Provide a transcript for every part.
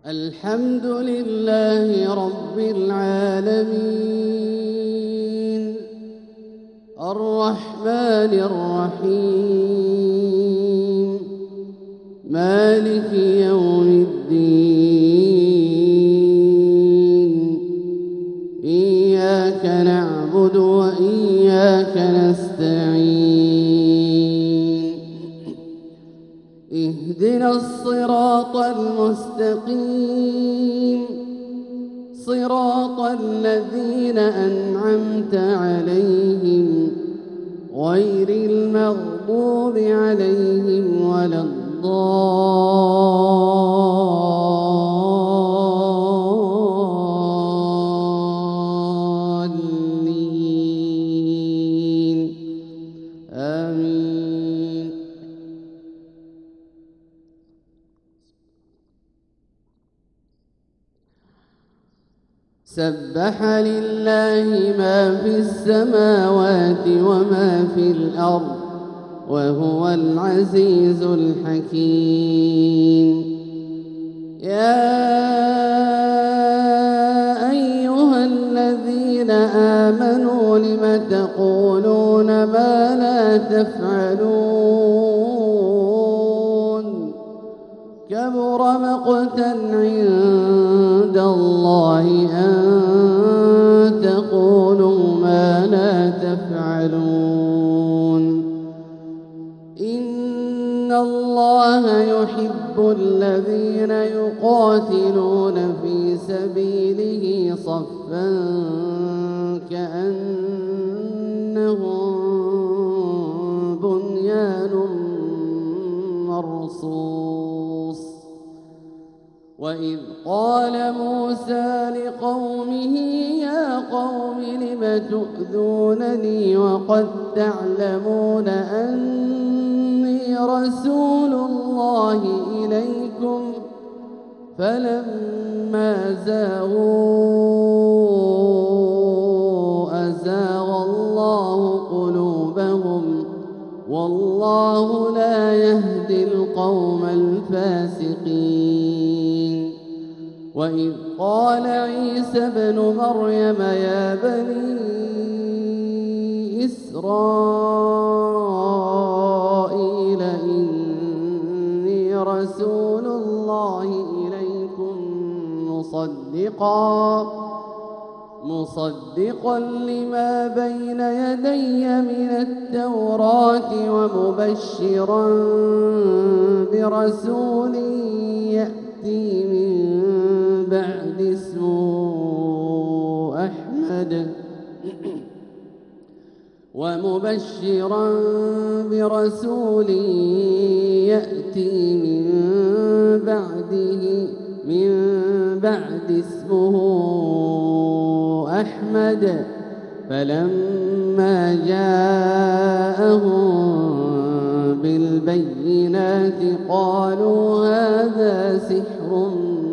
الحمد لله رب العالمين الرحمن الرحيم مالك يوم الدين إياك نعبد وإياك نستعين اهدنا الصراط المستقيم صراط الذين أنعمت عليهم غير المغضوب عليهم ولا الضالين آمين. سبح لله ما في السماوات وما في الأرض وهو العزيز الحكيم. يا أيها الذين آمنوا لم تقولون ما لا تفعلون كبر مقتا عند الله أن تقولوا ما لا تفعلون. إن الله يحب الذين يقاتلون في سبيله صفا كأنهم بنيان مرصوص. وإذ قال موسى لقومه يا قوم لم تؤذونني وقد تعلمون أني رسول الله إليكم فلما زاغوا أزاغ الله قلوبهم والله لا يهدي القوم الفاسقين. وإذ قال عيسى ابن مريم يا بني إسرائيل إني رسول الله إليكم مصدقا لما بين يدي من التوراة ومبشرا برسول يأتي من بعد اسمه أحمد فلما جاءهم بالبينات قالوا هذا سحر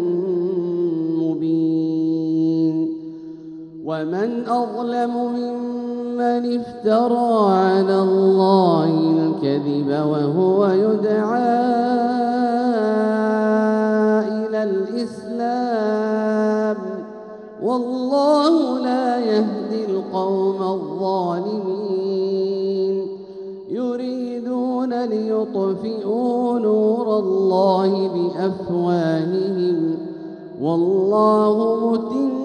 مبين. ومن أظلم ممن افترى على الله الكذب وهو يدعى إلى الإسلام والله لا يهدي القوم الظالمين. يريدون ليطفئوا نور الله بأفواههم والله متم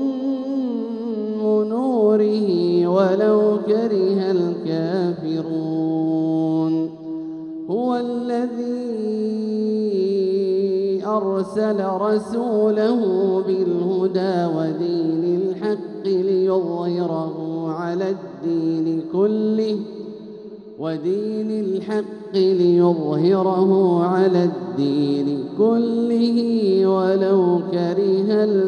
نوره ولو كره الكافرون. هو الذي أرسل رسوله بالهدى ودين الحق ليظهره على الدين كله ولو كره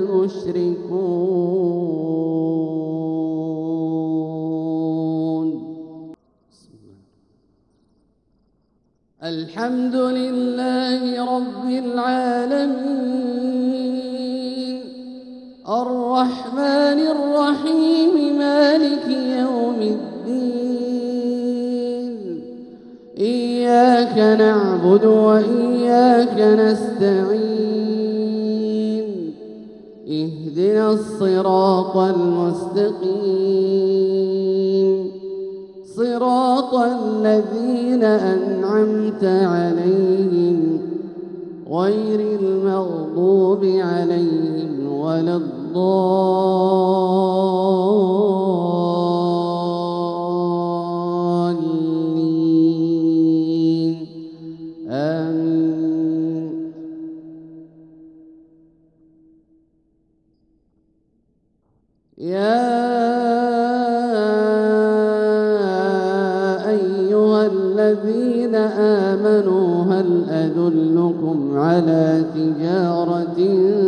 المشركون. الحمد لله رب العالمين الرحمن الرحيم مالك يوم الدين إياك نعبد وإياك نستعين اهدنا الصراط المستقيم صراط الذين أنعمت عليهم غير المغضوب عليهم ولا الضالين آمين. يا أيها الذين آمنوا هل أدلكم على تجارة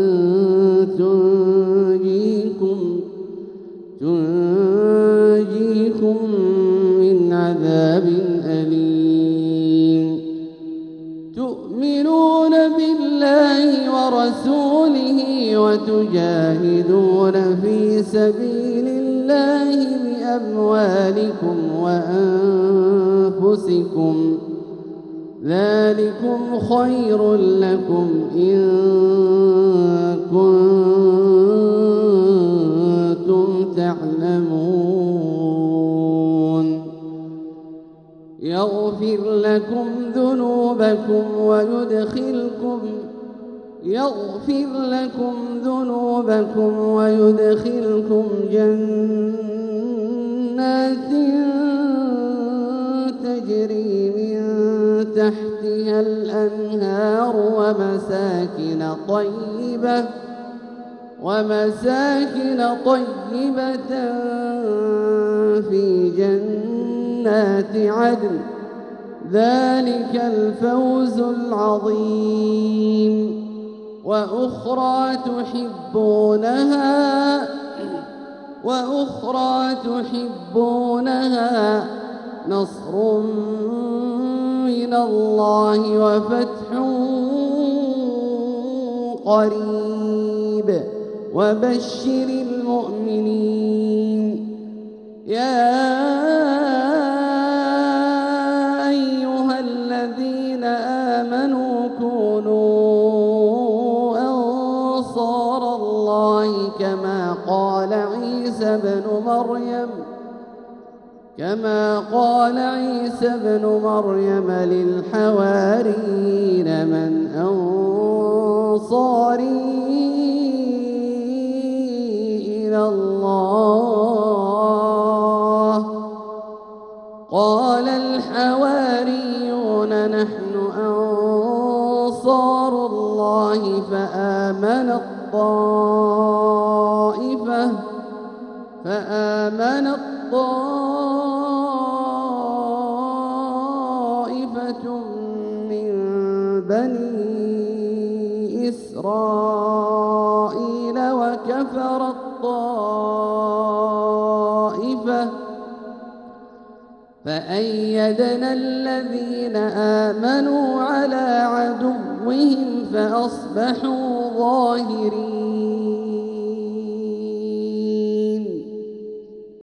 تنجيكم من عذاب أليم تؤمنون بالله ورسوله وتجاهدون في سبيل الله بأموالكم وأنفسكم ذلكم خير لكم إن كنتم تعلمون يغفر لكم ذنوبكم ويدخلكم جنات تجري من تحتها الأنهار ومساكن طيبة في جنات عدن ذلك الفوز العظيم وأخرى تحبونها نصر من الله وفتح قريب وبشر المؤمنين. يا أيها الذين آمنوا كونوا أنصار الله كما قال عيسى بن مريم للحواريين من أنصاري إلى الله قال الحواريون نحن أنصار الله فآمنت طائفة من بني إسرائيل وكفرت طائفة فأيدنا الذين آمنوا على عدوهم فأصبحوا ظاهرين.